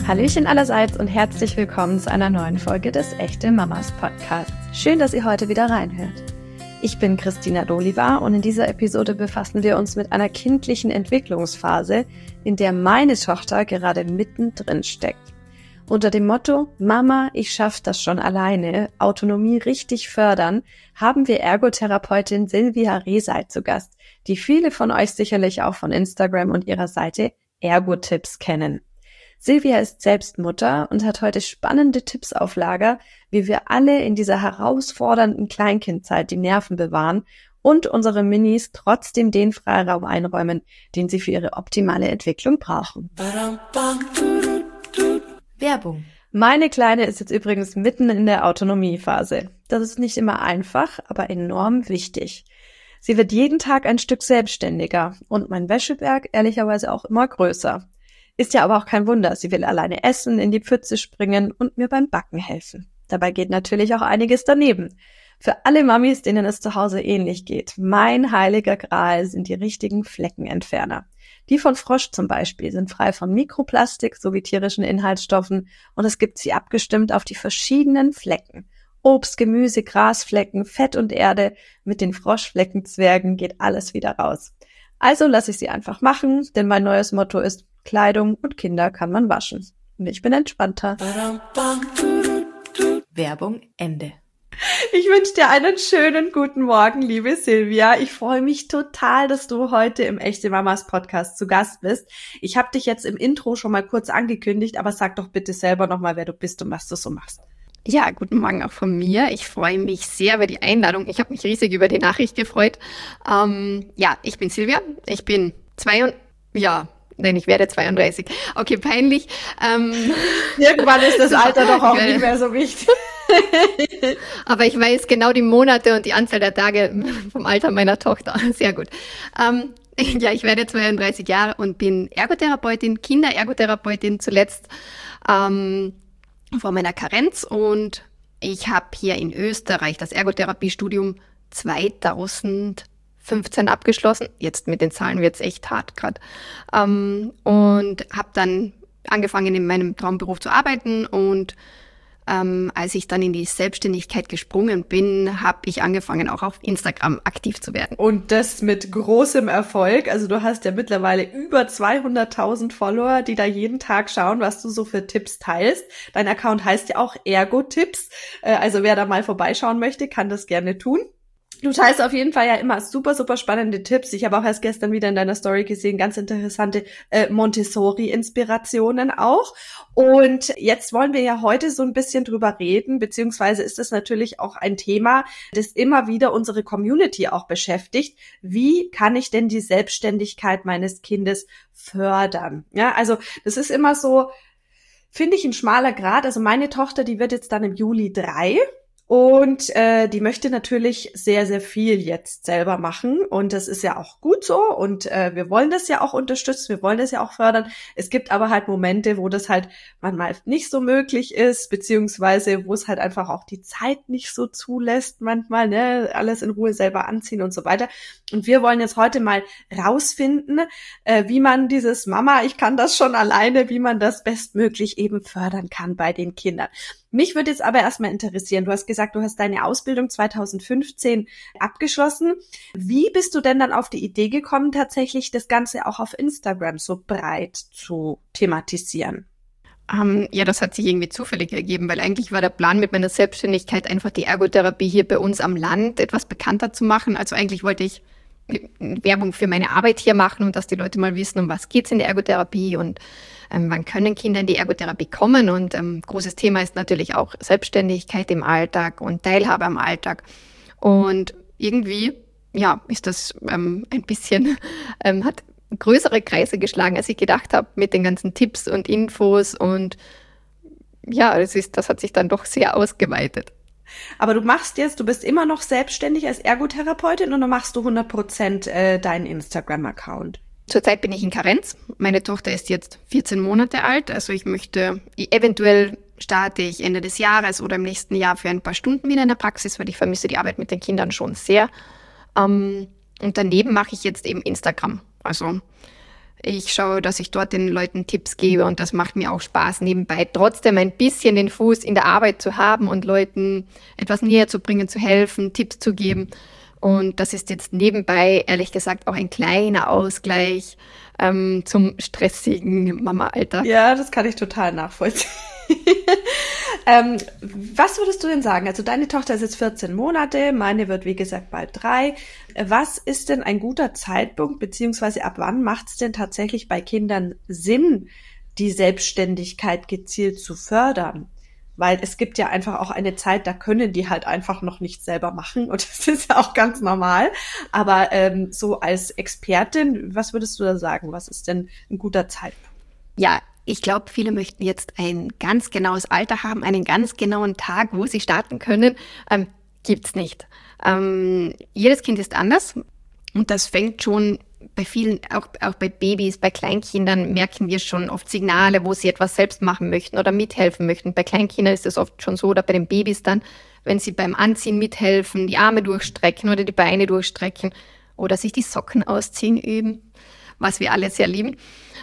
Hallöchen allerseits und herzlich willkommen zu einer neuen Folge des Echte Mamas Podcasts. Schön, dass ihr heute wieder reinhört. Ich bin Christina Doliva und in dieser Episode befassen wir uns mit einer kindlichen Entwicklungsphase, in der meine Tochter gerade mittendrin steckt. Unter dem Motto Mama, ich schaff das schon alleine, Autonomie richtig fördern, haben wir Ergotherapeutin Silvia Reseit zu Gast, die viele von euch sicherlich auch von Instagram und ihrer Seite Ergo-Tipps kennen. Silvia ist selbst Mutter und hat heute spannende Tipps auf Lager, wie wir alle in dieser herausfordernden Kleinkindzeit die Nerven bewahren und unsere Minis trotzdem den Freiraum einräumen, den sie für ihre optimale Entwicklung brauchen. Werbung. Meine Kleine ist jetzt übrigens mitten in der Autonomiephase. Das ist nicht immer einfach, aber enorm wichtig. Sie wird jeden Tag ein Stück selbstständiger und mein Wäscheberg ehrlicherweise auch immer größer. Ist ja aber auch kein Wunder, sie will alleine essen, in die Pfütze springen und mir beim Backen helfen. Dabei geht natürlich auch einiges daneben. Für alle Mamis, denen es zu Hause ähnlich geht, mein heiliger Gral sind die richtigen Fleckenentferner. Die von Frosch zum Beispiel sind frei von Mikroplastik sowie tierischen Inhaltsstoffen und es gibt sie abgestimmt auf die verschiedenen Flecken. Obst, Gemüse, Grasflecken, Fett und Erde, mit den Froschfleckenzwergen geht alles wieder raus. Also lasse ich sie einfach machen, denn mein neues Motto ist, Kleidung und Kinder kann man waschen. Und ich bin entspannter. Werbung Ende. Ich wünsche dir einen schönen guten Morgen, liebe Silvia. Ich freue mich total, dass du heute im Echte Mamas Podcast zu Gast bist. Ich habe dich jetzt im Intro schon mal kurz angekündigt, aber sag doch bitte selber nochmal, wer du bist und was du so machst. Ja, guten Morgen auch von mir. Ich freue mich sehr über die Einladung. Ich habe mich riesig über die Nachricht gefreut. Ich bin Silvia. Ich bin ich werde 32. Okay, peinlich. Irgendwann ist das Alter doch auch nicht mehr so wichtig. Aber ich weiß genau die Monate und die Anzahl der Tage vom Alter meiner Tochter. Sehr gut. Ich werde 32 Jahre und bin Ergotherapeutin, Kinderergotherapeutin zuletzt vor meiner Karenz. Und ich habe hier in Österreich das Ergotherapiestudium 2015 abgeschlossen. Jetzt mit den Zahlen wird's echt hart gerade. Und habe dann angefangen, in meinem Traumberuf zu arbeiten. Und als ich dann in die Selbstständigkeit gesprungen bin, habe ich angefangen, auch auf Instagram aktiv zu werden. Und das mit großem Erfolg. Also du hast ja mittlerweile über 200.000 Follower, die da jeden Tag schauen, was du so für Tipps teilst. Dein Account heißt ja auch Ergo-Tipps. Also wer da mal vorbeischauen möchte, kann das gerne tun. Du teilst auf jeden Fall ja immer super, super spannende Tipps. Ich habe auch erst gestern wieder in deiner Story gesehen, ganz interessante Montessori-Inspirationen auch. Und jetzt wollen wir ja heute so ein bisschen drüber reden, beziehungsweise ist das natürlich auch ein Thema, das immer wieder unsere Community auch beschäftigt. Wie kann ich denn die Selbstständigkeit meines Kindes fördern? Ja, also das ist immer so, finde ich, ein schmaler Grat. Also meine Tochter, die wird jetzt dann im Juli 3. Und die möchte natürlich sehr, sehr viel jetzt selber machen und das ist ja auch gut so und wir wollen das ja auch unterstützen, wir wollen das ja auch fördern. Es gibt aber halt Momente, wo das halt manchmal nicht so möglich ist, beziehungsweise wo es halt einfach auch die Zeit nicht so zulässt manchmal, ne, alles in Ruhe selber anziehen und so weiter. Und wir wollen jetzt heute mal rausfinden, wie man dieses Mama, ich kann das schon alleine, wie man das bestmöglich eben fördern kann bei den Kindern. Mich würde jetzt aber erstmal interessieren, du hast gesagt, du hast deine Ausbildung 2015 abgeschlossen. Wie bist du denn dann auf die Idee gekommen, tatsächlich das Ganze auch auf Instagram so breit zu thematisieren? Das hat sich irgendwie zufällig ergeben, weil eigentlich war der Plan mit meiner Selbstständigkeit einfach die Ergotherapie hier bei uns am Land etwas bekannter zu machen. Also eigentlich wollte ich Werbung für meine Arbeit hier machen und dass die Leute mal wissen, um was geht's in der Ergotherapie und wann können Kinder in die Ergotherapie kommen. Und großes Thema ist natürlich auch Selbstständigkeit im Alltag und Teilhabe am Alltag. Und irgendwie, ist das ein bisschen, hat größere Kreise geschlagen, als ich gedacht habe, mit den ganzen Tipps und Infos. Und das hat sich dann doch sehr ausgeweitet. Aber du bist immer noch selbstständig als Ergotherapeutin und du machst 100% deinen Instagram-Account. Zurzeit bin ich in Karenz. Meine Tochter ist jetzt 14 Monate alt. Also eventuell starte ich Ende des Jahres oder im nächsten Jahr für ein paar Stunden wieder in der Praxis, weil ich vermisse die Arbeit mit den Kindern schon sehr. Und daneben mache ich jetzt eben Instagram. Also Ich schaue, dass ich dort den Leuten Tipps gebe und das macht mir auch Spaß nebenbei, trotzdem ein bisschen den Fuß in der Arbeit zu haben und Leuten etwas näher zu bringen, zu helfen, Tipps zu geben. Und das ist jetzt nebenbei, ehrlich gesagt, auch ein kleiner Ausgleich zum stressigen Mama-Alltag. Ja, das kann ich total nachvollziehen. Was würdest du denn sagen? Also deine Tochter ist jetzt 14 Monate, meine wird wie gesagt bald 3. Was ist denn ein guter Zeitpunkt, beziehungsweise ab wann macht es denn tatsächlich bei Kindern Sinn, die Selbstständigkeit gezielt zu fördern? Weil es gibt ja einfach auch eine Zeit, da können die halt einfach noch nicht selber machen und das ist ja auch ganz normal. Aber so als Expertin, was würdest du da sagen? Was ist denn ein guter Zeitpunkt? Ja, ich glaube, viele möchten jetzt ein ganz genaues Alter haben, einen ganz genauen Tag, wo sie starten können. Gibt's nicht. Jedes Kind ist anders und das fängt schon bei vielen, auch bei Babys, bei Kleinkindern merken wir schon oft Signale, wo sie etwas selbst machen möchten oder mithelfen möchten. Bei Kleinkindern ist es oft schon so, oder bei den Babys dann, wenn sie beim Anziehen mithelfen, die Arme durchstrecken oder die Beine durchstrecken oder sich die Socken ausziehen üben, was wir alle sehr lieben.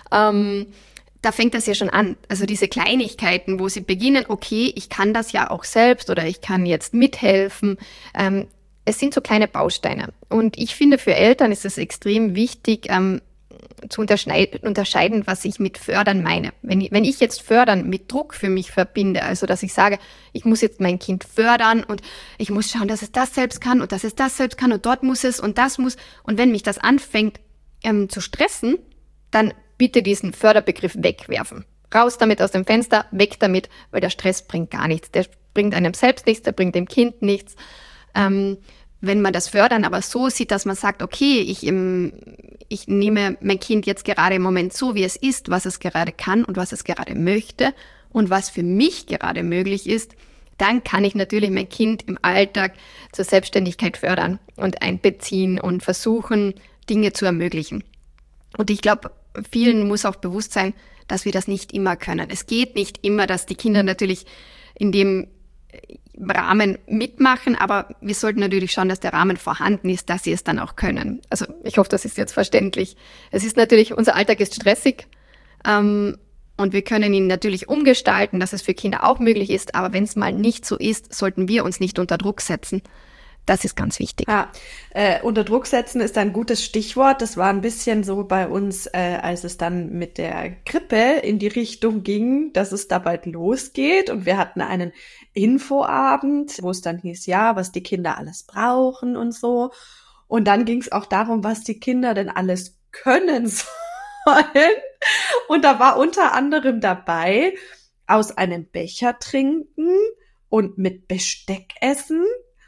Da fängt das ja schon an. Also diese Kleinigkeiten, wo sie beginnen, okay, ich kann das ja auch selbst oder ich kann jetzt mithelfen. Es sind so kleine Bausteine. Und ich finde, für Eltern ist es extrem wichtig, zu unterscheiden, was ich mit fördern meine. Wenn ich jetzt fördern mit Druck für mich verbinde, also dass ich sage, ich muss jetzt mein Kind fördern und ich muss schauen, dass es das selbst kann und dass es das selbst kann und dort muss es und das muss. Und wenn mich das anfängt zu stressen, dann bitte diesen Förderbegriff wegwerfen. Raus damit aus dem Fenster, weg damit, weil der Stress bringt gar nichts. Der bringt einem selbst nichts, der bringt dem Kind nichts. Wenn man das Fördern aber so sieht, dass man sagt, okay, ich nehme mein Kind jetzt gerade im Moment so, wie es ist, was es gerade kann und was es gerade möchte und was für mich gerade möglich ist, dann kann ich natürlich mein Kind im Alltag zur Selbstständigkeit fördern und einbeziehen und versuchen, Dinge zu ermöglichen. Und ich glaube, vielen muss auch bewusst sein, dass wir das nicht immer können. Es geht nicht immer, dass die Kinder natürlich in dem Rahmen mitmachen, aber wir sollten natürlich schauen, dass der Rahmen vorhanden ist, dass sie es dann auch können. Also ich hoffe, das ist jetzt verständlich. Es ist natürlich, unser Alltag ist stressig und wir können ihn natürlich umgestalten, dass es für Kinder auch möglich ist, aber wenn es mal nicht so ist, sollten wir uns nicht unter Druck setzen. Das ist ganz wichtig. Ja, unter Druck setzen ist ein gutes Stichwort. Das war ein bisschen so bei uns, als es dann mit der Krippe in die Richtung ging, dass es da bald losgeht. Und wir hatten einen Infoabend, wo es dann hieß, ja, was die Kinder alles brauchen und so. Und dann ging es auch darum, was die Kinder denn alles können sollen. Und da war unter anderem dabei, aus einem Becher trinken und mit Besteck essen.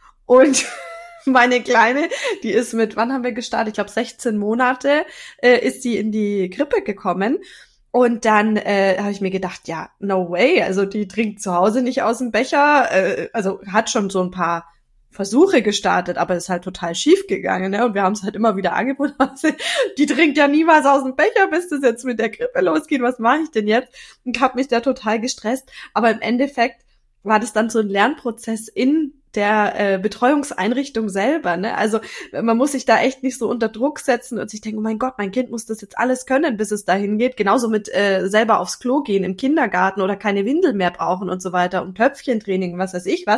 Und meine Kleine, die ist mit, wann haben wir gestartet? Ich glaube 16 Monate ist sie in die Krippe gekommen. Und dann habe ich mir gedacht, ja, no way. Also die trinkt zu Hause nicht aus dem Becher. Also hat schon so ein paar Versuche gestartet, aber ist halt total schief gegangen. Ne? Und wir haben es halt immer wieder angeboten. Die trinkt ja niemals aus dem Becher, bis das jetzt mit der Krippe losgeht. Was mache ich denn jetzt? Und habe mich da total gestresst. Aber im Endeffekt war das dann so ein Lernprozess in der Betreuungseinrichtung selber, ne? Also man muss sich da echt nicht so unter Druck setzen und sich denken, oh mein Gott, mein Kind muss das jetzt alles können, bis es dahin geht. Genauso mit selber aufs Klo gehen im Kindergarten oder keine Windel mehr brauchen und so weiter und Töpfchentraining, was weiß ich was.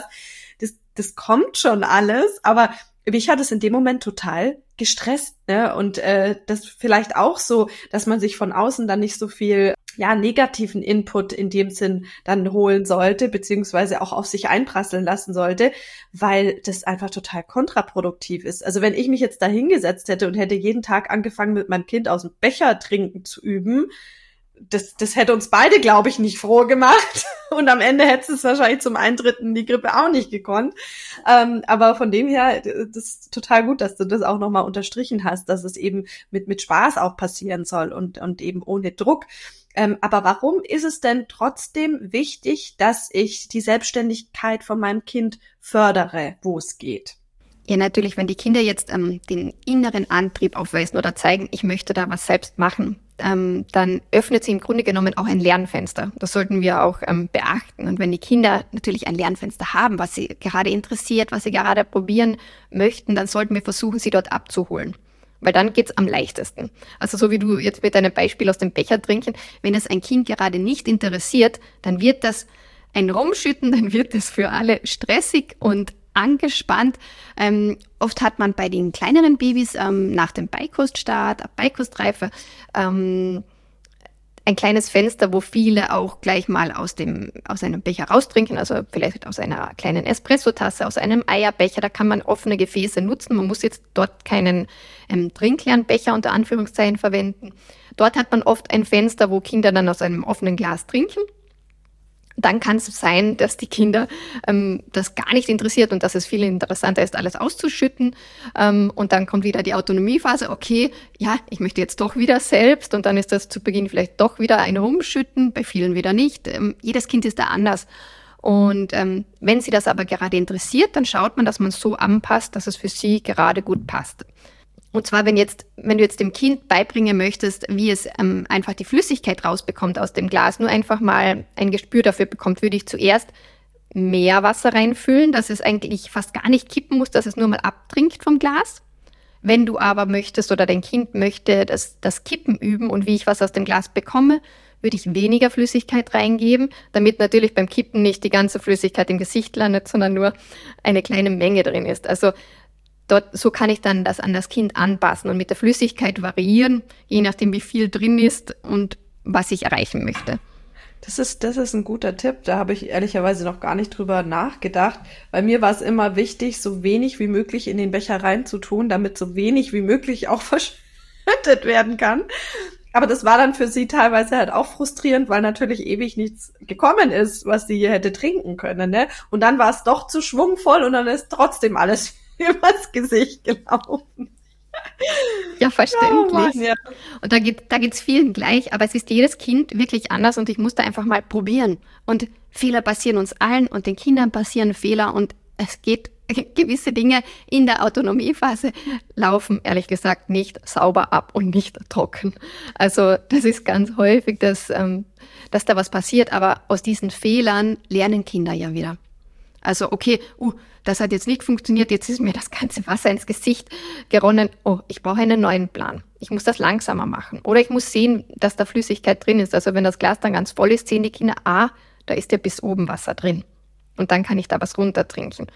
Das kommt schon alles, aber mich hat es in dem Moment total gestresst, ne? Und das vielleicht auch so, dass man sich von außen dann nicht so viel negativen Input in dem Sinn dann holen sollte, beziehungsweise auch auf sich einprasseln lassen sollte, weil das einfach total kontraproduktiv ist. Also wenn ich mich jetzt da hingesetzt hätte und hätte jeden Tag angefangen, mit meinem Kind aus dem Becher trinken zu üben, das hätte uns beide, glaube ich, nicht froh gemacht. Und am Ende hätte es wahrscheinlich zum Eintritten die Grippe auch nicht gekonnt. Aber von dem her, das ist total gut, dass du das auch nochmal unterstrichen hast, dass es eben mit Spaß auch passieren soll und eben ohne Druck. Aber warum ist es denn trotzdem wichtig, dass ich die Selbstständigkeit von meinem Kind fördere, wo es geht? Ja, natürlich, wenn die Kinder jetzt den inneren Antrieb aufweisen oder zeigen, ich möchte da was selbst machen, dann öffnet sie im Grunde genommen auch ein Lernfenster. Das sollten wir auch beachten. Und wenn die Kinder natürlich ein Lernfenster haben, was sie gerade interessiert, was sie gerade probieren möchten, dann sollten wir versuchen, sie dort abzuholen. weil dann geht's am leichtesten. Also so wie du jetzt mit deinem Beispiel aus dem Becher trinken, wenn es ein Kind gerade nicht interessiert, dann wird das ein Rumschütten, dann wird es für alle stressig und angespannt. Oft hat man bei den kleineren Babys nach dem Beikoststart, ab Beikostreife, ein kleines Fenster, wo viele auch gleich mal aus einem Becher raustrinken, also vielleicht aus einer kleinen Espressotasse, aus einem Eierbecher, da kann man offene Gefäße nutzen. Man muss jetzt dort keinen trinkleeren Becher unter Anführungszeichen verwenden. Dort hat man oft ein Fenster, wo Kinder dann aus einem offenen Glas trinken. Dann kann es sein, dass die Kinder das gar nicht interessiert und dass es viel interessanter ist, alles auszuschütten. Und dann kommt wieder die Autonomiephase. Okay, ja, ich möchte jetzt doch wieder selbst. Und dann ist das zu Beginn vielleicht doch wieder ein Rumschütten, bei vielen wieder nicht. Jedes Kind ist da anders. Und wenn sie das aber gerade interessiert, dann schaut man, dass man es so anpasst, dass es für sie gerade gut passt. Und zwar, wenn du jetzt dem Kind beibringen möchtest, wie es einfach die Flüssigkeit rausbekommt aus dem Glas, nur einfach mal ein Gespür dafür bekommt, würde ich zuerst mehr Wasser reinfüllen, dass es eigentlich fast gar nicht kippen muss, dass es nur mal abtrinkt vom Glas. Wenn du aber möchtest oder dein Kind möchte das Kippen üben und wie ich was aus dem Glas bekomme, würde ich weniger Flüssigkeit reingeben, damit natürlich beim Kippen nicht die ganze Flüssigkeit im Gesicht landet, sondern nur eine kleine Menge drin ist. Also so kann ich dann das an das Kind anpassen und mit der Flüssigkeit variieren, je nachdem, wie viel drin ist und was ich erreichen möchte. Das ist ein guter Tipp. Da habe ich ehrlicherweise noch gar nicht drüber nachgedacht. Bei mir war es immer wichtig, so wenig wie möglich in den Becher reinzutun, damit so wenig wie möglich auch verschüttet werden kann. Aber das war dann für sie teilweise halt auch frustrierend, weil natürlich ewig nichts gekommen ist, was sie hier hätte trinken können, ne? Und dann war es doch zu schwungvoll und dann ist trotzdem alles übers Gesicht gelaufen. Ja, verständlich. Oh Mann, ja. Und da geht's vielen gleich, aber es ist jedes Kind wirklich anders und ich musste einfach mal probieren. Und Fehler passieren uns allen und den Kindern passieren Fehler und es geht gewisse Dinge in der Autonomiephase laufen, ehrlich gesagt, nicht sauber ab und nicht trocken. Also das ist ganz häufig, dass da was passiert, aber aus diesen Fehlern lernen Kinder ja wieder. Also okay, das hat jetzt nicht funktioniert, jetzt ist mir das ganze Wasser ins Gesicht geronnen. Oh, ich brauche einen neuen Plan. Ich muss das langsamer machen. Oder ich muss sehen, dass da Flüssigkeit drin ist. Also wenn das Glas dann ganz voll ist, sehen die Kinder, da ist ja bis oben Wasser drin. Und dann kann ich da was runtertrinken.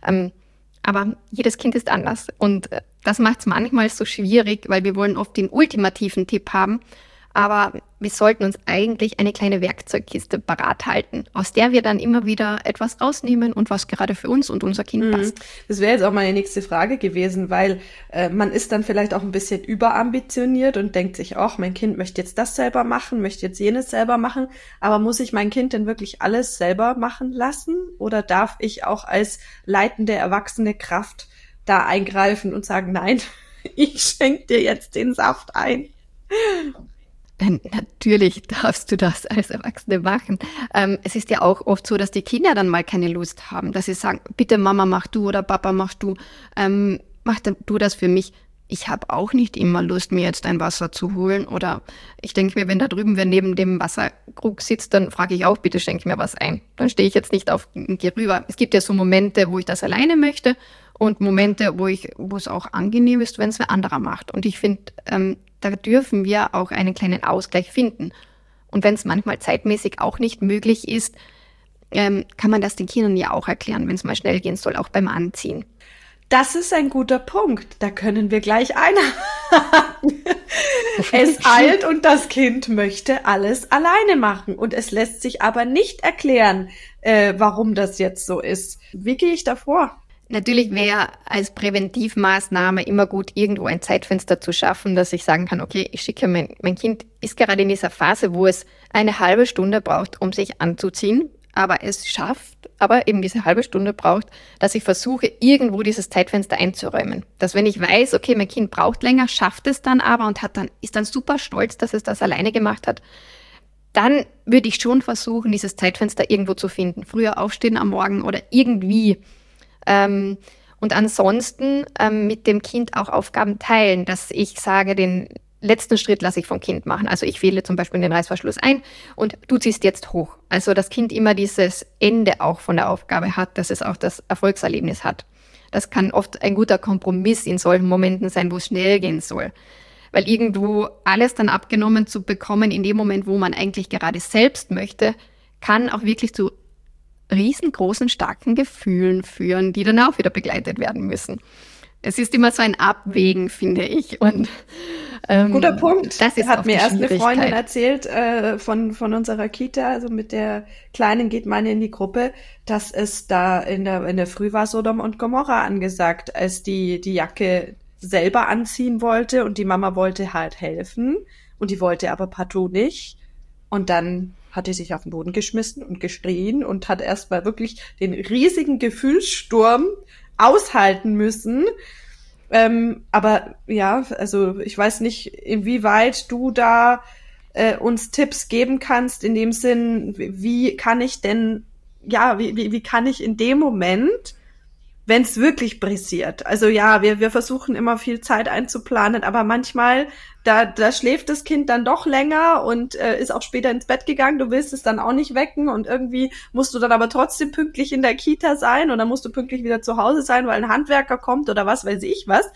Aber jedes Kind ist anders. Und das macht es manchmal so schwierig, weil wir wollen oft den ultimativen Tipp haben. Aber wir sollten uns eigentlich eine kleine Werkzeugkiste parat halten, aus der wir dann immer wieder etwas rausnehmen und was gerade für uns und unser Kind passt. Das wäre jetzt auch meine nächste Frage gewesen, weil man ist dann vielleicht auch ein bisschen überambitioniert und denkt sich, mein Kind möchte jetzt das selber machen, möchte jetzt jenes selber machen, aber muss ich mein Kind denn wirklich alles selber machen lassen? Oder darf ich auch als leitende, erwachsene Kraft da eingreifen und sagen, nein, ich schenke dir jetzt den Saft ein? Natürlich darfst du das als Erwachsene machen. Es ist ja auch oft so, dass die Kinder dann mal keine Lust haben, dass sie sagen, bitte Mama, mach du oder Papa, mach du. Mach du das für mich. Ich habe auch nicht immer Lust, mir jetzt ein Wasser zu holen. Oder ich denke mir, wenn da drüben wer neben dem Wasserkrug sitzt, dann frage ich auch, bitte schenk mir was ein. Dann stehe ich jetzt nicht auf und gehe rüber. Es gibt ja so Momente, wo ich das alleine möchte und Momente, wo es auch angenehm ist, wenn es wer anderer macht. Und ich finde, da dürfen wir auch einen kleinen Ausgleich finden. Und wenn es manchmal zeitmäßig auch nicht möglich ist, kann man das den Kindern ja auch erklären, wenn es mal schnell gehen soll, auch beim Anziehen. Das ist ein guter Punkt. Da können wir gleich einhaken. Es eilt und das Kind möchte alles alleine machen. Und es lässt sich aber nicht erklären, warum das jetzt so ist. Wie gehe ich da vor? Natürlich wäre als Präventivmaßnahme immer gut, irgendwo ein Zeitfenster zu schaffen, dass ich sagen kann, okay, ich schicke mein Kind ist gerade in dieser Phase, wo es eine halbe Stunde braucht, um sich anzuziehen, aber es schafft, aber eben diese halbe Stunde braucht, dass ich versuche, irgendwo dieses Zeitfenster einzuräumen. Dass wenn ich weiß, okay, mein Kind braucht länger, schafft es dann aber und ist dann super stolz, dass es das alleine gemacht hat, dann würde ich schon versuchen, dieses Zeitfenster irgendwo zu finden. Früher aufstehen am Morgen oder irgendwie. Und ansonsten mit dem Kind auch Aufgaben teilen, dass ich sage, den letzten Schritt lasse ich vom Kind machen. Also ich wähle zum Beispiel den Reißverschluss ein und du ziehst jetzt hoch. Also das Kind immer dieses Ende auch von der Aufgabe hat, dass es auch das Erfolgserlebnis hat. das kann oft ein guter Kompromiss in solchen Momenten sein, wo es schnell gehen soll. Weil irgendwo alles dann abgenommen zu bekommen in dem Moment, wo man eigentlich gerade selbst möchte, kann auch wirklich zu riesengroßen, starken Gefühlen führen, die dann auch wieder begleitet werden müssen. Es ist immer so ein Abwägen, finde ich. Und guter Punkt. Das ist hat mir erst eine Freundin erzählt von unserer Kita, also mit der Kleinen geht meine in die Gruppe, dass es da in der Früh war Sodom und Gomorra angesagt, als die Jacke selber anziehen wollte und die Mama wollte halt helfen und die wollte aber partout nicht. Und dann hat die sich auf den Boden geschmissen und geschrien und hat erstmal wirklich den riesigen Gefühlssturm aushalten müssen. Aber ja, also ich weiß nicht, inwieweit du da uns Tipps geben kannst, in dem Sinn, wie kann ich denn, ja, wie kann ich in dem Moment, wenn es wirklich pressiert, also ja, wir versuchen immer viel Zeit einzuplanen, aber manchmal, da schläft das Kind dann doch länger und ist auch später ins Bett gegangen, du willst es dann auch nicht wecken und irgendwie musst du dann aber trotzdem pünktlich in der Kita sein und dann musst du pünktlich wieder zu Hause sein, weil ein Handwerker kommt oder was weiß ich was.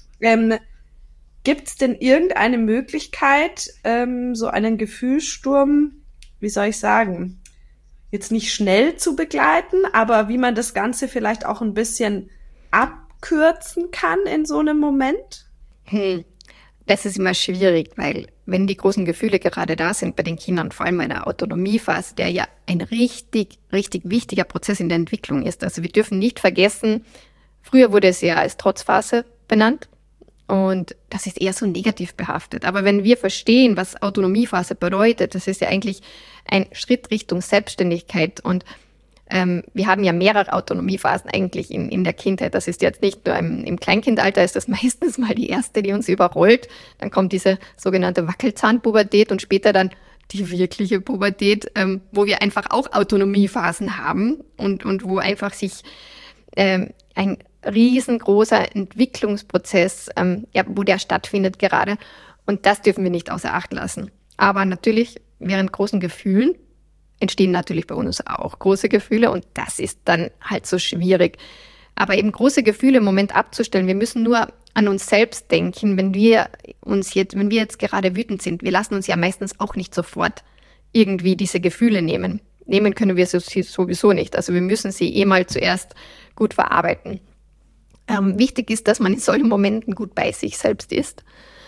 Gibt's denn irgendeine Möglichkeit, so einen Gefühlssturm, wie soll ich sagen, jetzt nicht schnell zu begleiten, aber wie man das Ganze vielleicht auch ein bisschen abkürzen kann in so einem Moment? Das ist immer schwierig, weil wenn die großen Gefühle gerade da sind bei den Kindern, vor allem in der Autonomiephase, der ja ein richtig, richtig wichtiger Prozess in der Entwicklung ist. Also wir dürfen nicht vergessen, früher wurde es ja als Trotzphase benannt und das ist eher so negativ behaftet. Aber wenn wir verstehen, was Autonomiephase bedeutet, das ist ja eigentlich ein Schritt Richtung Selbstständigkeit und wir haben ja mehrere Autonomiephasen eigentlich in der Kindheit. Das ist jetzt nicht nur im Kleinkindalter, ist das meistens mal die erste, die uns überrollt. Dann kommt diese sogenannte Wackelzahnpubertät und später dann die wirkliche Pubertät, wo wir einfach auch Autonomiephasen haben und wo einfach sich ein riesengroßer Entwicklungsprozess, wo der stattfindet gerade. Und das dürfen wir nicht außer Acht lassen. Aber natürlich, während großen Gefühlen entstehen natürlich bei uns auch große Gefühle und das ist dann halt so schwierig. Aber eben große Gefühle im Moment abzustellen, wir müssen nur an uns selbst denken, wenn wir jetzt gerade wütend sind, wir lassen uns ja meistens auch nicht sofort irgendwie diese Gefühle nehmen. Nehmen können wir sie sowieso nicht. Also wir müssen sie mal zuerst gut verarbeiten. Wichtig ist, dass man in solchen Momenten gut bei sich selbst ist.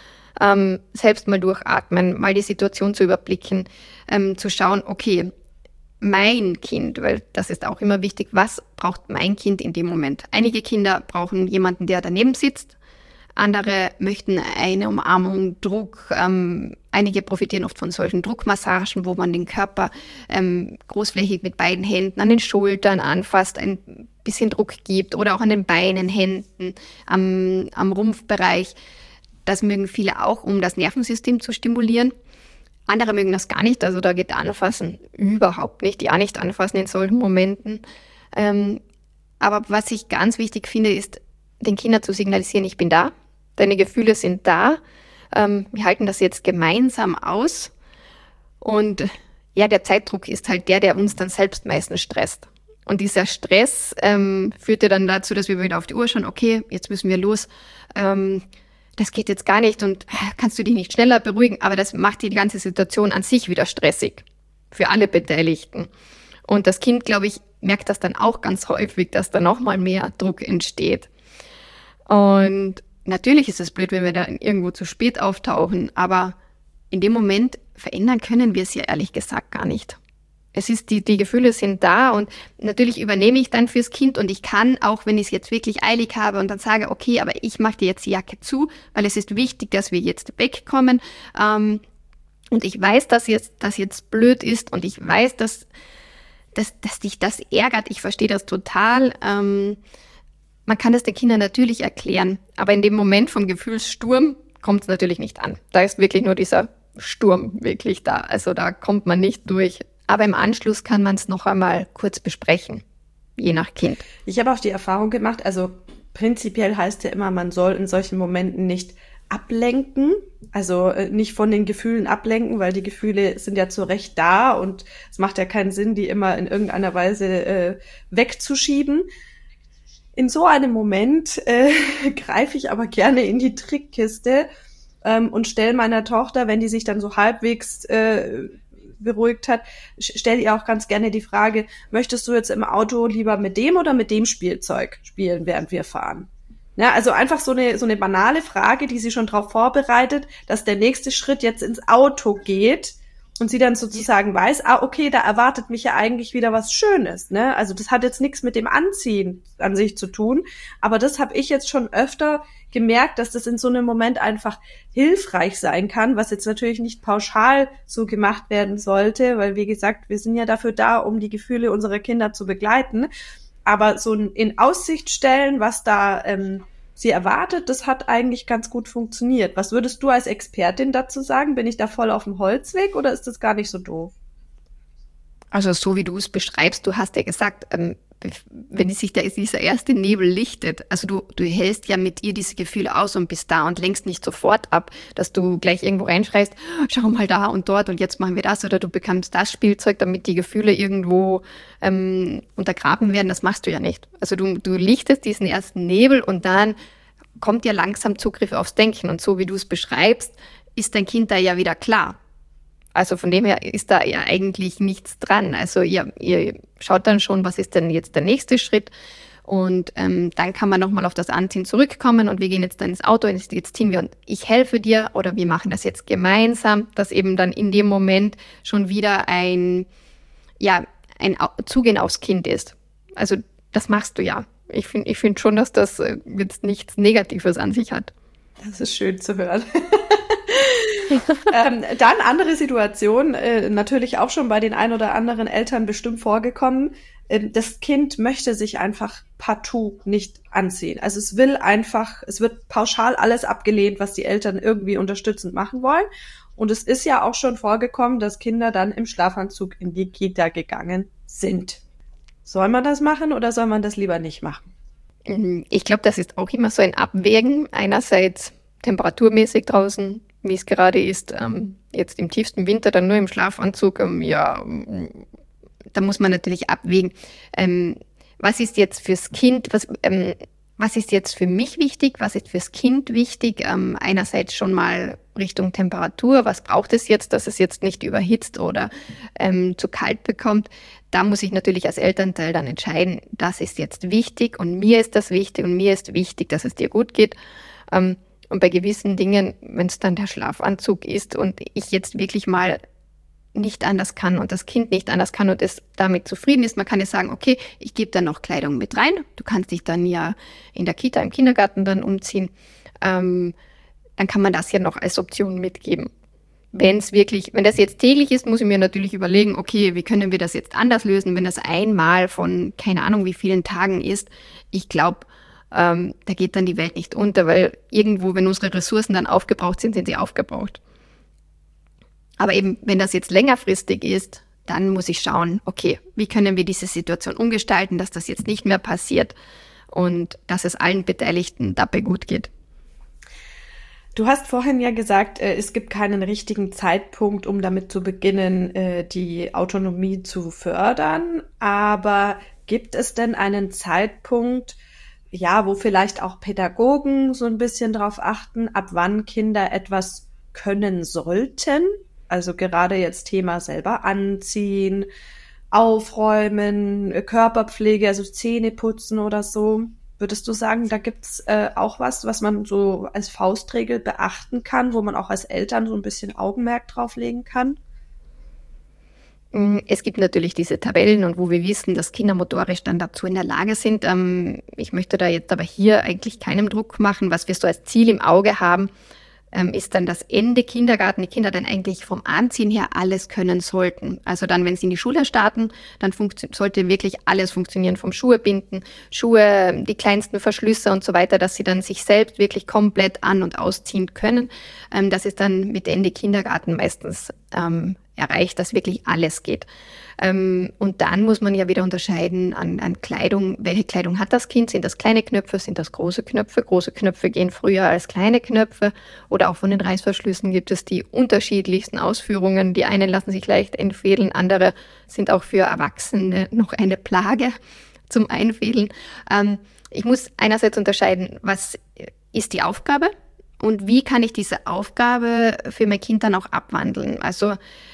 Selbst mal durchatmen, mal die Situation zu überblicken, zu schauen, okay, mein Kind, weil das ist auch immer wichtig, was braucht mein Kind in dem Moment? Einige Kinder brauchen jemanden, der daneben sitzt, andere möchten eine Umarmung, Druck, einige profitieren oft von solchen Druckmassagen, wo man den Körper großflächig mit beiden Händen an den Schultern anfasst, ein bisschen Druck gibt oder auch an den Beinen, Händen, am Rumpfbereich. Das mögen viele auch, um das Nervensystem zu stimulieren. Andere mögen das gar nicht, also da geht Anfassen überhaupt nicht, ja nicht anfassen in solchen Momenten. Aber was ich ganz wichtig finde, ist, den Kindern zu signalisieren, ich bin da, deine Gefühle sind da, wir halten das jetzt gemeinsam aus. Und ja, der Zeitdruck ist halt der uns dann selbst meistens stresst. Und dieser Stress führt ja dann dazu, dass wir wieder auf die Uhr schauen, okay, jetzt müssen wir los, das geht jetzt gar nicht und kannst du dich nicht schneller beruhigen, aber das macht die ganze Situation an sich wieder stressig für alle Beteiligten. Und das Kind, glaube ich, merkt das dann auch ganz häufig, dass da noch mal mehr Druck entsteht. Und natürlich ist es blöd, wenn wir da irgendwo zu spät auftauchen, aber in dem Moment verändern können wir es ja ehrlich gesagt gar nicht. Es ist, die Gefühle sind da und natürlich übernehme ich dann fürs Kind und ich kann, auch wenn ich es jetzt wirklich eilig habe und dann sage, okay, aber ich mache dir jetzt die Jacke zu, weil es ist wichtig, dass wir jetzt wegkommen. Und ich weiß, dass das jetzt blöd ist und ich weiß, dass dich das ärgert. Ich verstehe das total. Man kann das den Kindern natürlich erklären, aber in dem Moment vom Gefühlssturm kommt es natürlich nicht an. Da ist wirklich nur dieser Sturm wirklich da. Also da kommt man nicht durch. Aber im Anschluss kann man es noch einmal kurz besprechen, je nach Kind. Ich habe auch die Erfahrung gemacht, also prinzipiell heißt ja immer, man soll in solchen Momenten nicht ablenken, also nicht von den Gefühlen ablenken, weil die Gefühle sind ja zu Recht da und es macht ja keinen Sinn, die immer in irgendeiner Weise wegzuschieben. In so einem Moment greife ich aber gerne in die Trickkiste und stelle meiner Tochter, wenn die sich dann so halbwegs beruhigt hat, stelle ihr auch ganz gerne die Frage, möchtest du jetzt im Auto lieber mit dem oder mit dem Spielzeug spielen, während wir fahren? Ja, also einfach so eine banale Frage, die sie schon darauf vorbereitet, dass der nächste Schritt jetzt ins Auto geht und sie dann sozusagen weiß, okay, da erwartet mich ja eigentlich wieder was Schönes, ne? Also das hat jetzt nichts mit dem Anziehen an sich zu tun, aber das habe ich jetzt schon öfter gemerkt, dass das in so einem Moment einfach hilfreich sein kann, was jetzt natürlich nicht pauschal so gemacht werden sollte, weil wie gesagt, wir sind ja dafür da, um die Gefühle unserer Kinder zu begleiten, aber so in Aussicht stellen, was da sie erwartet, das hat eigentlich ganz gut funktioniert. Was würdest du als Expertin dazu sagen? Bin ich da voll auf dem Holzweg oder ist das gar nicht so doof? Also so wie du es beschreibst, du hast ja gesagt, wenn sich dieser erste Nebel lichtet, also du hältst ja mit ihr diese Gefühle aus und bist da und lenkst nicht sofort ab, dass du gleich irgendwo reinschreist, schau mal da und dort und jetzt machen wir das oder du bekommst das Spielzeug, damit die Gefühle irgendwo untergraben werden, das machst du ja nicht. Also du lichtest diesen ersten Nebel und dann kommt ja langsam Zugriff aufs Denken und so wie du es beschreibst, ist dein Kind da ja wieder klar. Also von dem her ist da ja eigentlich nichts dran. Also ihr schaut dann schon, was ist denn jetzt der nächste Schritt und dann kann man nochmal auf das Anziehen zurückkommen und wir gehen jetzt dann ins Auto und jetzt ziehen wir und ich helfe dir oder wir machen das jetzt gemeinsam, dass eben dann in dem Moment schon wieder ein Zugehen aufs Kind ist. Also das machst du ja. Ich find schon, dass das jetzt nichts Negatives an sich hat. Das ist schön zu hören. Dann andere Situation, natürlich auch schon bei den ein oder anderen Eltern bestimmt vorgekommen. Das Kind möchte sich einfach partout nicht anziehen. Also es wird pauschal alles abgelehnt, was die Eltern irgendwie unterstützend machen wollen. Und es ist ja auch schon vorgekommen, dass Kinder dann im Schlafanzug in die Kita gegangen sind. Soll man das machen oder soll man das lieber nicht machen? Ich glaube, das ist auch immer so ein Abwägen. Einerseits temperaturmäßig draußen, wie es gerade ist, jetzt im tiefsten Winter dann nur im Schlafanzug, da muss man natürlich abwägen, was ist jetzt fürs Kind, was ist jetzt für mich wichtig, was ist fürs Kind wichtig, einerseits schon mal Richtung Temperatur, was braucht es jetzt, dass es jetzt nicht überhitzt oder zu kalt bekommt. Da muss ich natürlich als Elternteil dann entscheiden, das ist jetzt wichtig und mir ist das wichtig und mir ist wichtig, dass es dir gut geht. Und bei gewissen Dingen, wenn es dann der Schlafanzug ist und ich jetzt wirklich mal nicht anders kann und das Kind nicht anders kann und es damit zufrieden ist, man kann ja sagen, okay, ich gebe dann noch Kleidung mit rein. Du kannst dich dann ja in der Kita, im Kindergarten dann umziehen. Dann kann man das ja noch als Option mitgeben. Wenn das jetzt täglich ist, muss ich mir natürlich überlegen, okay, wie können wir das jetzt anders lösen, wenn das einmal von keine Ahnung wie vielen Tagen ist. Ich glaube, da geht dann die Welt nicht unter, weil irgendwo, wenn unsere Ressourcen dann aufgebraucht sind, sind sie aufgebraucht. Aber eben, wenn das jetzt längerfristig ist, dann muss ich schauen, okay, wie können wir diese Situation umgestalten, dass das jetzt nicht mehr passiert und dass es allen Beteiligten dabei gut geht. Du hast vorhin ja gesagt, es gibt keinen richtigen Zeitpunkt, um damit zu beginnen, die Autonomie zu fördern. Aber gibt es denn einen Zeitpunkt, ja, wo vielleicht auch Pädagogen so ein bisschen drauf achten, ab wann Kinder etwas können sollten? Also gerade jetzt Thema selber anziehen, aufräumen, Körperpflege, also Zähne putzen oder so. Würdest du sagen, da gibt's auch was man so als Faustregel beachten kann, wo man auch als Eltern so ein bisschen Augenmerk drauf legen kann? Es gibt natürlich diese Tabellen und wo wir wissen, dass Kinder motorisch dann dazu in der Lage sind. Ich möchte da jetzt aber hier eigentlich keinen Druck machen. Was wir so als Ziel im Auge haben, ist dann das Ende Kindergarten, die Kinder dann eigentlich vom Anziehen her alles können sollten. Also dann, wenn sie in die Schule starten, dann sollte wirklich alles funktionieren, vom Schuhe binden, Schuhe, die kleinsten Verschlüsse und so weiter, dass sie dann sich selbst wirklich komplett an- und ausziehen können. Das ist dann mit Ende Kindergarten meistens erreicht, dass wirklich alles geht. Und dann muss man ja wieder unterscheiden an Kleidung. Welche Kleidung hat das Kind? Sind das kleine Knöpfe? Sind das große Knöpfe? Große Knöpfe gehen früher als kleine Knöpfe. Oder auch von den Reißverschlüssen gibt es die unterschiedlichsten Ausführungen. Die einen lassen sich leicht entfädeln, andere sind auch für Erwachsene noch eine Plage zum Einfädeln. ich muss einerseits unterscheiden, was ist die Aufgabe und wie kann ich diese Aufgabe für mein Kind dann auch abwandeln. Also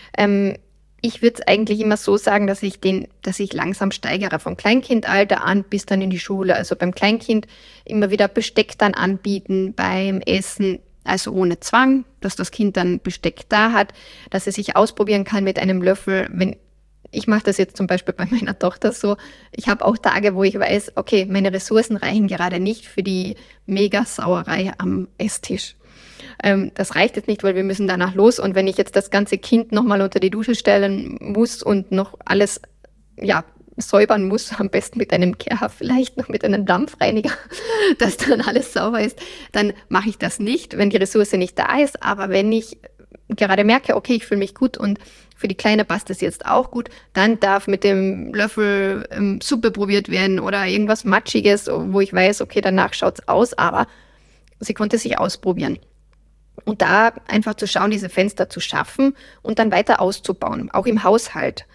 ich würde es eigentlich immer so sagen, dass ich langsam steigere, vom Kleinkindalter an bis dann in die Schule. Also beim Kleinkind immer wieder Besteck dann anbieten beim Essen, also ohne Zwang, dass das Kind dann Besteck da hat, dass es sich ausprobieren kann mit einem Löffel. Ich mache das jetzt zum Beispiel bei meiner Tochter so, ich habe auch Tage, wo ich weiß, okay, meine Ressourcen reichen gerade nicht für die Mega-Sauerei am Esstisch. Das reicht jetzt nicht, weil wir müssen danach los. Und wenn ich jetzt das ganze Kind nochmal unter die Dusche stellen muss und noch alles säubern muss, am besten mit einem Kehrhaar, vielleicht noch mit einem Dampfreiniger, dass dann alles sauber ist, dann mache ich das nicht, wenn die Ressource nicht da ist. Aber wenn ich gerade merke, okay, ich fühle mich gut und für die Kleine passt das jetzt auch gut, dann darf mit dem Löffel Suppe probiert werden oder irgendwas Matschiges, wo ich weiß, okay, danach schaut's aus, aber sie konnte sich ausprobieren. Und da einfach zu schauen, diese Fenster zu schaffen und dann weiter auszubauen, auch im Haushalt.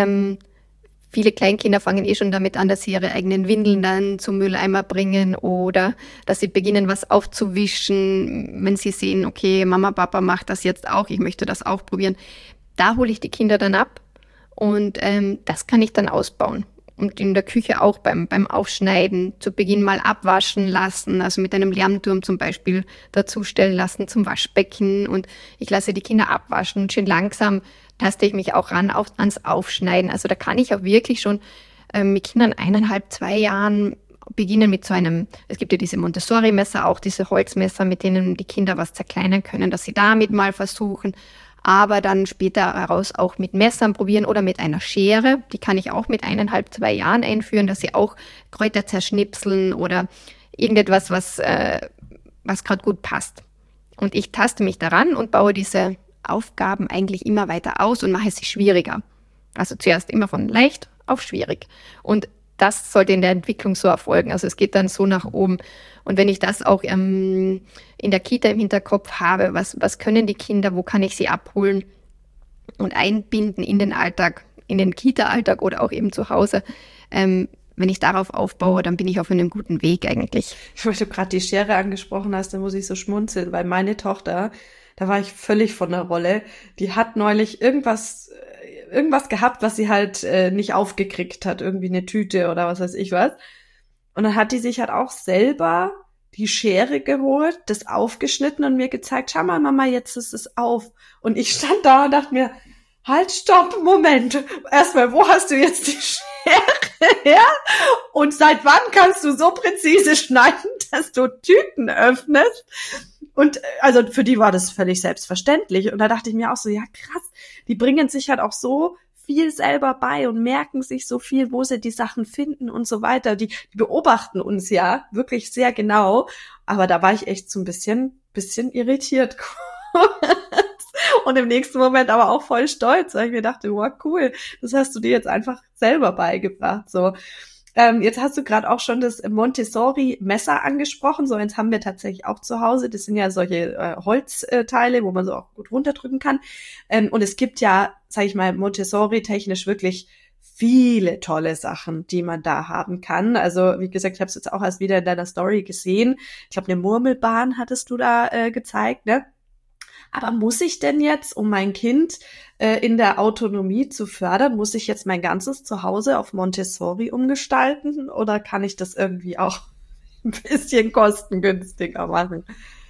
Viele Kleinkinder fangen schon damit an, dass sie ihre eigenen Windeln dann zum Mülleimer bringen oder dass sie beginnen, was aufzuwischen, wenn sie sehen, okay, Mama, Papa macht das jetzt auch, ich möchte das auch probieren. Da hole ich die Kinder dann ab und das kann ich dann ausbauen. Und in der Küche auch beim Aufschneiden zu Beginn mal abwaschen lassen, also mit einem Lärmturm zum Beispiel dazustellen lassen zum Waschbecken. Und ich lasse die Kinder abwaschen und schön langsam taste ich mich auch ran ans Aufschneiden. Also da kann ich auch wirklich schon mit Kindern 1,5, 2 Jahren beginnen mit so einem, es gibt ja diese Montessori-Messer, auch diese Holzmesser, mit denen die Kinder was zerkleinern können, dass sie damit mal versuchen. Aber dann später heraus auch mit Messern probieren oder mit einer Schere. Die kann ich auch mit 1,5, 2 Jahren einführen, dass sie auch Kräuter zerschnipseln oder irgendetwas, was gerade gut passt. Und ich taste mich daran und baue diese Aufgaben eigentlich immer weiter aus und mache sie schwieriger. Also zuerst immer von leicht auf schwierig. Und das sollte in der Entwicklung so erfolgen. Also es geht dann so nach oben. Und wenn ich das auch in der Kita im Hinterkopf habe, was können die Kinder, wo kann ich sie abholen und einbinden in den Alltag, in den Kita-Alltag oder auch eben zu Hause, wenn ich darauf aufbaue, dann bin ich auf einem guten Weg eigentlich. Weil du gerade die Schere angesprochen hast, da muss ich so schmunzeln, weil meine Tochter, da war ich völlig von der Rolle, die hat neulich irgendwas gehabt, was sie halt nicht aufgekriegt hat, irgendwie eine Tüte oder was weiß ich was. Und dann hat die sich halt auch selber die Schere geholt, das aufgeschnitten und mir gezeigt, schau mal, Mama, jetzt ist es auf. Und ich stand da und dachte mir, halt, stopp, Moment. Erstmal, wo hast du jetzt die Schere her? Und seit wann kannst du so präzise schneiden, dass du Tüten öffnest? Und also für die war das völlig selbstverständlich. Und da dachte ich mir auch so, ja krass, die bringen sich halt auch so viel selber bei und merken sich so viel, wo sie die Sachen finden und so weiter. Die beobachten uns ja wirklich sehr genau. Aber da war ich echt so ein bisschen irritiert. Und im nächsten Moment aber auch voll stolz, weil ich mir dachte, wow, cool, das hast du dir jetzt einfach selber beigebracht. So. Jetzt hast du gerade auch schon das Montessori-Messer angesprochen. So eins haben wir tatsächlich auch zu Hause. Das sind ja solche Holzteile, wo man so auch gut runterdrücken kann. Und es gibt ja, sage ich mal, Montessori-technisch wirklich viele tolle Sachen, die man da haben kann. Also wie gesagt, ich habe es jetzt auch erst wieder in deiner Story gesehen. Ich glaube, eine Murmelbahn hattest du da gezeigt, ne? Aber muss ich denn jetzt, um mein Kind in der Autonomie zu fördern, muss ich jetzt mein ganzes Zuhause auf Montessori umgestalten oder kann ich das irgendwie auch ein bisschen kostengünstiger machen?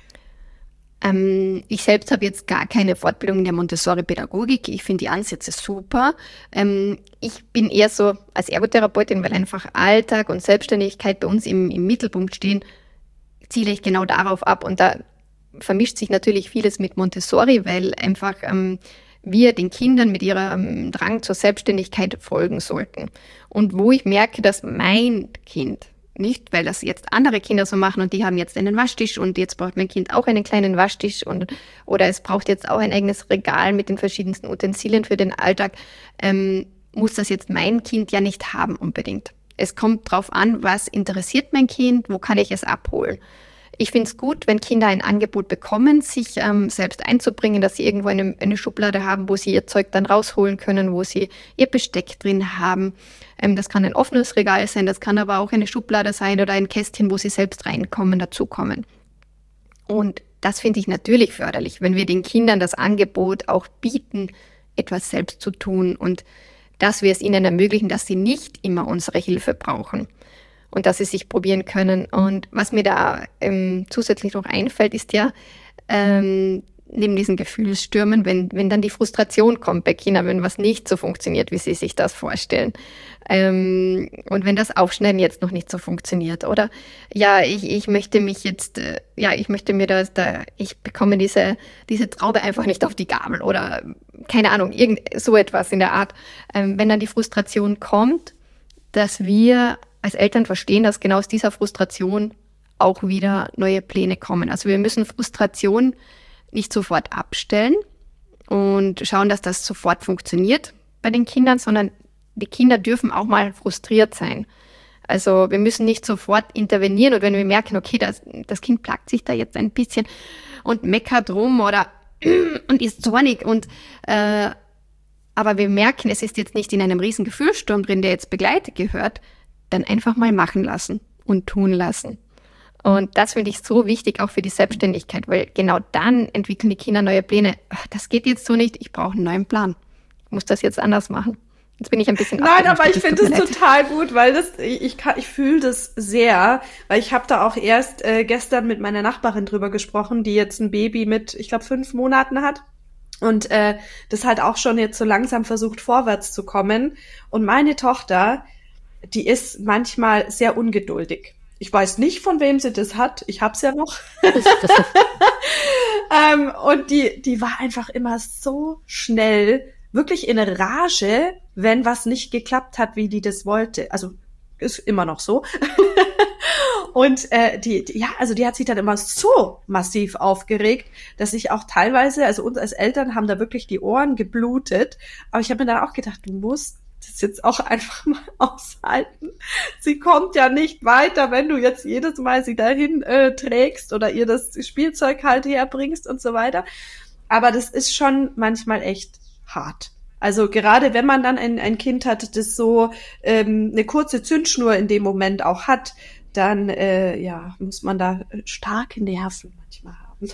Ich selbst habe jetzt gar keine Fortbildung in der Montessori-Pädagogik. Ich finde die Ansätze super. Ich bin eher so als Ergotherapeutin, weil einfach Alltag und Selbstständigkeit bei uns im Mittelpunkt stehen, ziele ich genau darauf ab. Und da vermischt sich natürlich vieles mit Montessori, weil einfach wir den Kindern mit ihrem Drang zur Selbstständigkeit folgen sollten. Und wo ich merke, dass mein Kind, nicht weil das jetzt andere Kinder so machen und die haben jetzt einen Waschtisch und jetzt braucht mein Kind auch einen kleinen Waschtisch oder es braucht jetzt auch ein eigenes Regal mit den verschiedensten Utensilien für den Alltag, muss das jetzt mein Kind ja nicht haben unbedingt. Es kommt drauf an, was interessiert mein Kind, wo kann ich es abholen. Ich finde es gut, wenn Kinder ein Angebot bekommen, sich selbst einzubringen, dass sie irgendwo eine Schublade haben, wo sie ihr Zeug dann rausholen können, wo sie ihr Besteck drin haben. Das kann ein offenes Regal sein, das kann aber auch eine Schublade sein oder ein Kästchen, wo sie selbst reinkommen, dazukommen. Und das finde ich natürlich förderlich, wenn wir den Kindern das Angebot auch bieten, etwas selbst zu tun und dass wir es ihnen ermöglichen, dass sie nicht immer unsere Hilfe brauchen. Und dass sie sich probieren können. Und was mir da zusätzlich noch einfällt, ist ja, neben diesen Gefühlsstürmen, wenn dann die Frustration kommt bei Kindern, wenn was nicht so funktioniert, wie sie sich das vorstellen. Und wenn das Aufschneiden jetzt noch nicht so funktioniert. Oder ja, ich möchte mich jetzt, ich möchte mir ich bekomme diese Traube einfach nicht auf die Gabel. Oder keine Ahnung, irgend so etwas in der Art. Wenn dann die Frustration kommt, dass wir als Eltern verstehen, dass genau aus dieser Frustration auch wieder neue Pläne kommen. Also wir müssen Frustration nicht sofort abstellen und schauen, dass das sofort funktioniert bei den Kindern, sondern die Kinder dürfen auch mal frustriert sein. Also wir müssen nicht sofort intervenieren und wenn wir merken, okay, das Kind plagt sich da jetzt ein bisschen und meckert rum oder und ist zornig aber wir merken, es ist jetzt nicht in einem riesen Gefühlssturm drin, der jetzt begleitet gehört, dann einfach mal machen lassen und tun lassen. Und das finde ich so wichtig, auch für die Selbstständigkeit, weil genau dann entwickeln die Kinder neue Pläne. Das geht jetzt so nicht, ich brauche einen neuen Plan. Ich muss das jetzt anders machen. Jetzt bin ich ein bisschen Nein, aber ich finde es total gut, weil ich fühle das sehr, weil ich habe da auch erst gestern mit meiner Nachbarin drüber gesprochen, die jetzt ein Baby mit, ich glaube, 5 Monaten hat. Und das halt auch schon jetzt so langsam versucht, vorwärts zu kommen. Und meine Tochter, die ist manchmal sehr ungeduldig. Ich weiß nicht, von wem sie das hat. Ich hab's ja noch. Und die war einfach immer so schnell, wirklich in Rage, wenn was nicht geklappt hat, wie die das wollte. Also ist immer noch so. Und die hat sich dann immer so massiv aufgeregt, dass ich auch teilweise, also uns als Eltern haben da wirklich die Ohren geblutet. Aber ich habe mir dann auch gedacht, du musst das jetzt auch einfach mal aushalten. Sie kommt ja nicht weiter, wenn du jetzt jedes Mal sie dahin trägst oder ihr das Spielzeug halt herbringst und so weiter. Aber das ist schon manchmal echt hart. Also gerade wenn man dann ein Kind hat, das so eine kurze Zündschnur in dem Moment auch hat, dann muss man da starke Nerven manchmal haben.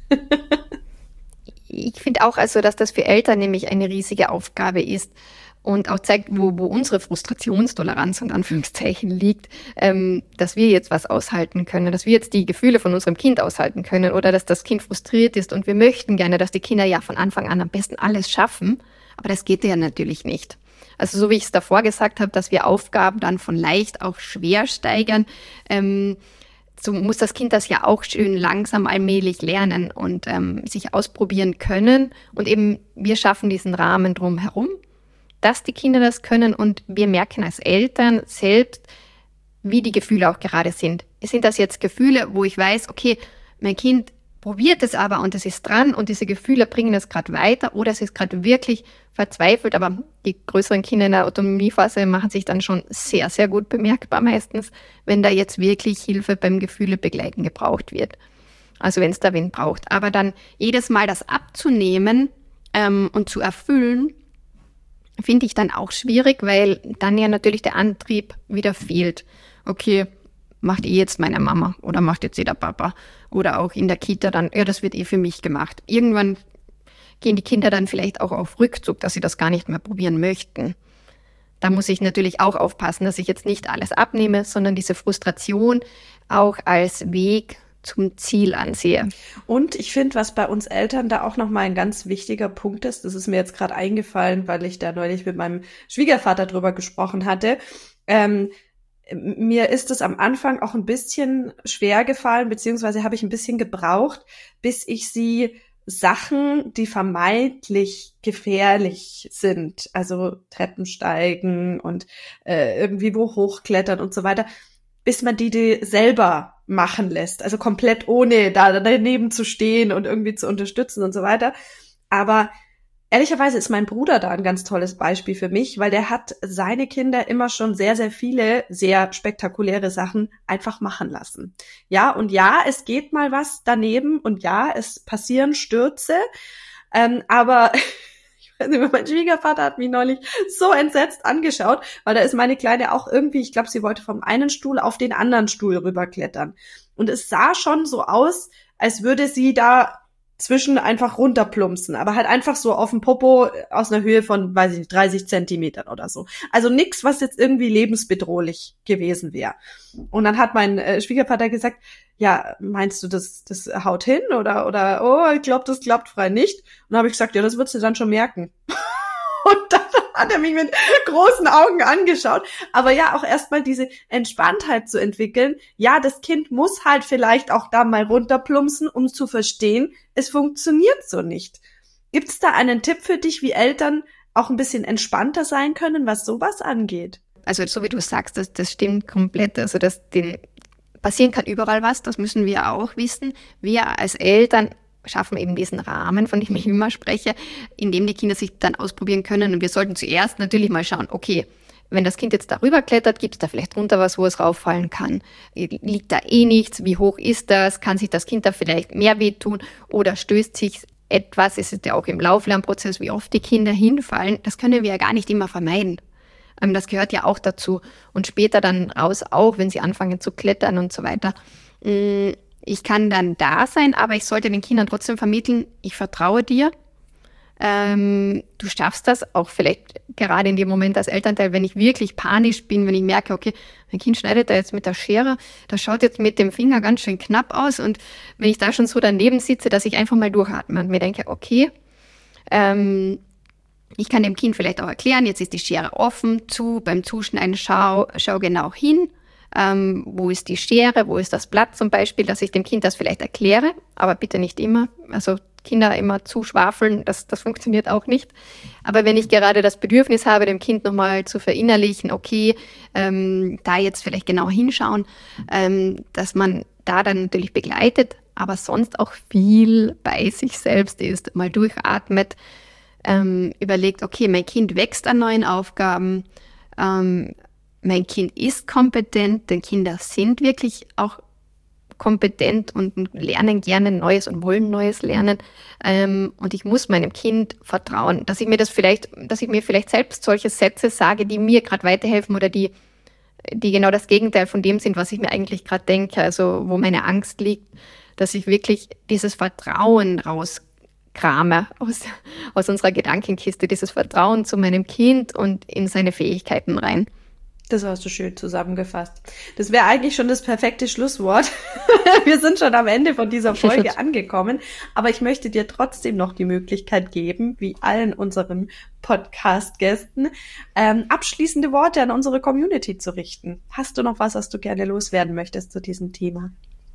Ich finde auch, also, dass das für Eltern nämlich eine riesige Aufgabe ist und auch zeigt, wo unsere Frustrationstoleranz und Anführungszeichen liegt, dass wir jetzt was aushalten können, dass wir jetzt die Gefühle von unserem Kind aushalten können oder dass das Kind frustriert ist und wir möchten gerne, dass die Kinder ja von Anfang an am besten alles schaffen, aber das geht ja natürlich nicht. Also so wie ich es davor gesagt habe, dass wir Aufgaben dann von leicht auf schwer steigern, so muss das Kind das ja auch schön langsam allmählich lernen und sich ausprobieren können. Und eben wir schaffen diesen Rahmen drumherum, dass die Kinder das können und wir merken als Eltern selbst, wie die Gefühle auch gerade sind. Sind das jetzt Gefühle, wo ich weiß, okay, mein Kind probiert es aber und es ist dran und diese Gefühle bringen es gerade weiter oder es ist gerade wirklich verzweifelt, aber die größeren Kinder in der Autonomiephase machen sich dann schon sehr, sehr gut bemerkbar meistens, wenn da jetzt wirklich Hilfe beim Gefühle begleiten gebraucht wird. Also wenn es da wen braucht. Aber dann jedes Mal das abzunehmen und zu erfüllen, finde ich dann auch schwierig, weil dann ja natürlich der Antrieb wieder fehlt. Okay, macht jetzt meine Mama oder macht jetzt der Papa oder auch in der Kita dann, ja, das wird für mich gemacht. Irgendwann gehen die Kinder dann vielleicht auch auf Rückzug, dass sie das gar nicht mehr probieren möchten. Da muss ich natürlich auch aufpassen, dass ich jetzt nicht alles abnehme, sondern diese Frustration auch als Weg zum Ziel ansehe. Und ich finde, was bei uns Eltern da auch nochmal ein ganz wichtiger Punkt ist, das ist mir jetzt gerade eingefallen, weil ich da neulich mit meinem Schwiegervater drüber gesprochen hatte, mir ist es am Anfang auch ein bisschen schwer gefallen, beziehungsweise habe ich ein bisschen gebraucht, bis ich sie Sachen, die vermeintlich gefährlich sind, also Treppensteigen und irgendwie wo hochklettern und so weiter, bis man die selber machen lässt, also komplett ohne da daneben zu stehen und irgendwie zu unterstützen und so weiter. Aber Ehrlicherweise ist mein Bruder da ein ganz tolles Beispiel für mich, weil der hat seine Kinder immer schon sehr, sehr viele, sehr spektakuläre Sachen einfach machen lassen. Ja, und ja, es geht mal was daneben und ja, es passieren Stürze, aber ich weiß nicht, mein Schwiegervater hat mich neulich so entsetzt angeschaut, weil da ist meine Kleine auch irgendwie, ich glaube, sie wollte vom einen Stuhl auf den anderen Stuhl rüberklettern. Und es sah schon so aus, als würde sie da zwischen einfach runterplumpsen, aber halt einfach so auf dem Popo aus einer Höhe von, weiß ich nicht, 30 Zentimetern oder so. Also nix, was jetzt irgendwie lebensbedrohlich gewesen wäre. Und dann hat mein Schwiegervater gesagt, ja, meinst du, das haut hin oder oh, ich glaube, das klappt frei nicht. Und dann habe ich gesagt, ja, das würdest du dann schon merken. Und dann hat er mich mit großen Augen angeschaut. Aber ja, auch erstmal diese Entspanntheit zu entwickeln. Ja, das Kind muss halt vielleicht auch da mal runterplumpsen, um zu verstehen, es funktioniert so nicht. Gibt es da einen Tipp für dich, wie Eltern auch ein bisschen entspannter sein können, was sowas angeht? Also so wie du sagst, das stimmt komplett. Also passieren kann überall was, das müssen wir auch wissen. Wir als Eltern schaffen eben diesen Rahmen, von dem ich immer spreche, in dem die Kinder sich dann ausprobieren können. Und wir sollten zuerst natürlich mal schauen, okay, wenn das Kind jetzt darüber klettert, gibt es da vielleicht drunter was, wo es rauffallen kann? Liegt da nichts? Wie hoch ist das? Kann sich das Kind da vielleicht mehr wehtun? Oder stößt sich etwas? Es ist ja auch im Lauflernprozess, wie oft die Kinder hinfallen. Das können wir ja gar nicht immer vermeiden. Das gehört ja auch dazu. Und später dann raus auch, wenn sie anfangen zu klettern und so weiter. Ich kann dann da sein, aber ich sollte den Kindern trotzdem vermitteln, ich vertraue dir. Du schaffst das, auch vielleicht gerade in dem Moment als Elternteil, wenn ich wirklich panisch bin, wenn ich merke, okay, mein Kind schneidet da jetzt mit der Schere, das schaut jetzt mit dem Finger ganz schön knapp aus und wenn ich da schon so daneben sitze, dass ich einfach mal durchatme und mir denke, okay, ich kann dem Kind vielleicht auch erklären, jetzt ist die Schere offen, beim Zuschneiden schau genau hin, wo ist die Schere, wo ist das Blatt zum Beispiel, dass ich dem Kind das vielleicht erkläre, aber bitte nicht immer, also Kinder immer zuschwafeln, das funktioniert auch nicht. Aber wenn ich gerade das Bedürfnis habe, dem Kind nochmal zu verinnerlichen, okay, da jetzt vielleicht genau hinschauen, dass man da dann natürlich begleitet, aber sonst auch viel bei sich selbst ist, mal durchatmet, überlegt, okay, mein Kind wächst an neuen Aufgaben, mein Kind ist kompetent, denn Kinder sind wirklich auch kompetent und lernen gerne Neues und wollen Neues lernen. Und ich muss meinem Kind vertrauen, dass ich mir vielleicht selbst solche Sätze sage, die mir gerade weiterhelfen oder die genau das Gegenteil von dem sind, was ich mir eigentlich gerade denke, also wo meine Angst liegt, dass ich wirklich dieses Vertrauen rauskrame aus unserer Gedankenkiste, dieses Vertrauen zu meinem Kind und in seine Fähigkeiten rein. Das hast du schön zusammengefasst. Das wäre eigentlich schon das perfekte Schlusswort. Wir sind schon am Ende von dieser Folge angekommen. Aber ich möchte dir trotzdem noch die Möglichkeit geben, wie allen unseren Podcast-Gästen, abschließende Worte an unsere Community zu richten. Hast du noch was du gerne loswerden möchtest zu diesem Thema?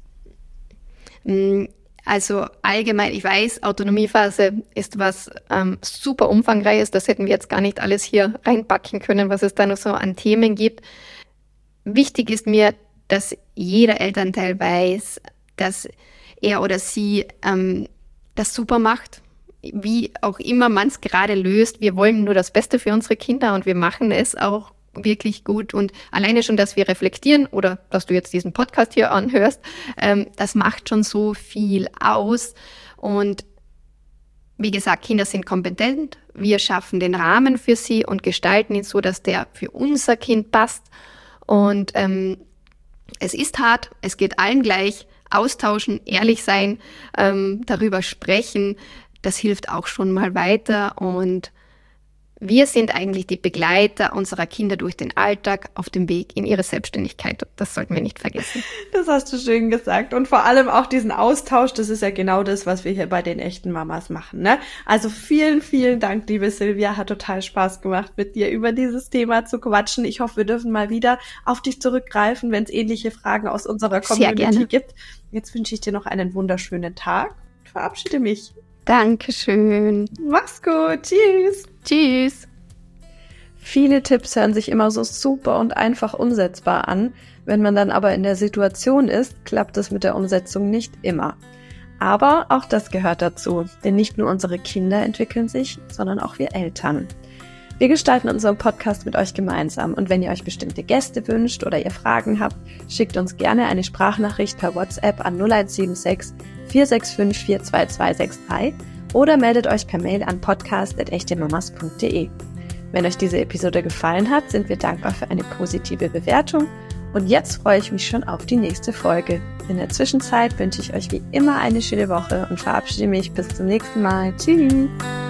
Also allgemein, ich weiß, Autonomiephase ist was super Umfangreiches. Das hätten wir jetzt gar nicht alles hier reinpacken können, was es da noch so an Themen gibt. Wichtig ist mir, dass jeder Elternteil weiß, dass er oder sie das super macht. Wie auch immer man es gerade löst. Wir wollen nur das Beste für unsere Kinder und wir machen es auch wirklich gut. Und alleine schon, dass wir reflektieren oder dass du jetzt diesen Podcast hier anhörst, das macht schon so viel aus. Und wie gesagt, Kinder sind kompetent. Wir schaffen den Rahmen für sie und gestalten ihn so, dass der für unser Kind passt. Und es ist hart, es geht allen gleich. Austauschen, ehrlich sein, darüber sprechen, das hilft auch schon mal weiter. Und wir sind eigentlich die Begleiter unserer Kinder durch den Alltag auf dem Weg in ihre Selbstständigkeit. Das sollten wir nicht vergessen. Das hast du schön gesagt. Und vor allem auch diesen Austausch, das ist ja genau das, was wir hier bei den echten Mamas machen, ne? Also vielen, vielen Dank, liebe Silvia. Hat total Spaß gemacht, mit dir über dieses Thema zu quatschen. Ich hoffe, wir dürfen mal wieder auf dich zurückgreifen, wenn es ähnliche Fragen aus unserer Community gibt. Jetzt wünsche ich dir noch einen wunderschönen Tag. Ich verabschiede mich. Dankeschön. Mach's gut. Tschüss. Tschüss. Viele Tipps hören sich immer so super und einfach umsetzbar an. Wenn man dann aber in der Situation ist, klappt es mit der Umsetzung nicht immer. Aber auch das gehört dazu, denn nicht nur unsere Kinder entwickeln sich, sondern auch wir Eltern. Wir gestalten unseren Podcast mit euch gemeinsam und wenn ihr euch bestimmte Gäste wünscht oder ihr Fragen habt, schickt uns gerne eine Sprachnachricht per WhatsApp an 0176 465 42263 oder meldet euch per Mail an podcast@echtemamas.de. Wenn euch diese Episode gefallen hat, sind wir dankbar für eine positive Bewertung und jetzt freue ich mich schon auf die nächste Folge. In der Zwischenzeit wünsche ich euch wie immer eine schöne Woche und verabschiede mich bis zum nächsten Mal. Tschüss!